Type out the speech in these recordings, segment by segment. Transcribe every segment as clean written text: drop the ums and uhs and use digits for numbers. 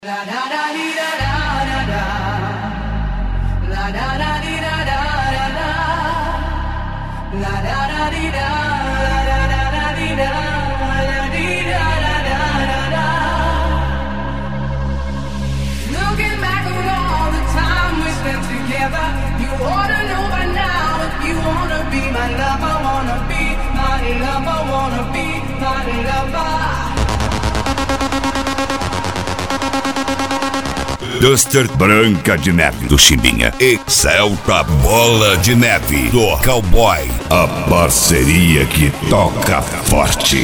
La da da dee da da da da. La da da dee da da da da. La da da dee da da da da dee da da dee da da da da. Looking back on all the time we spent together, you ought to know by now if you wanna be my lover, wanna be my lover, wanna be my lover. Duster Branca de Neve do Chimbinha e Celta Bola de Neve do Cowboy. A parceria que toca forte.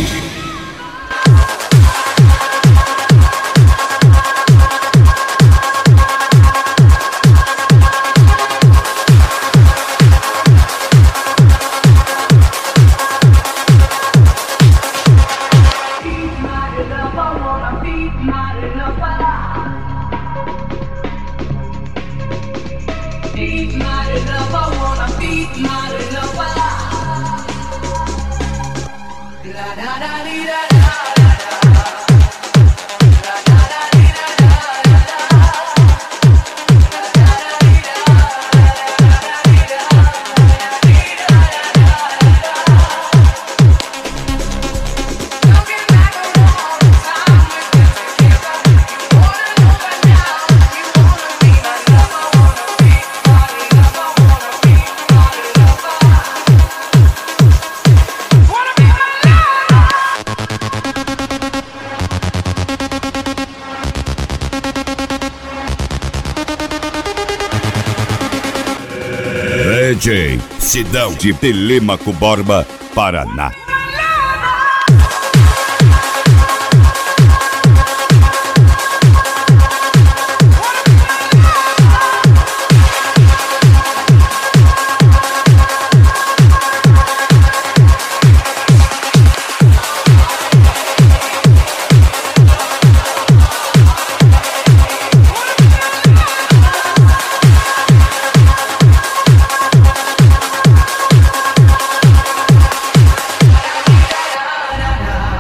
DJ Sidão de Telêmaco Borba, Paraná.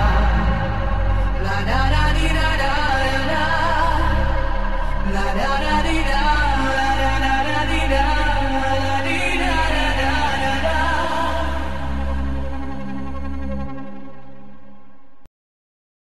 La da da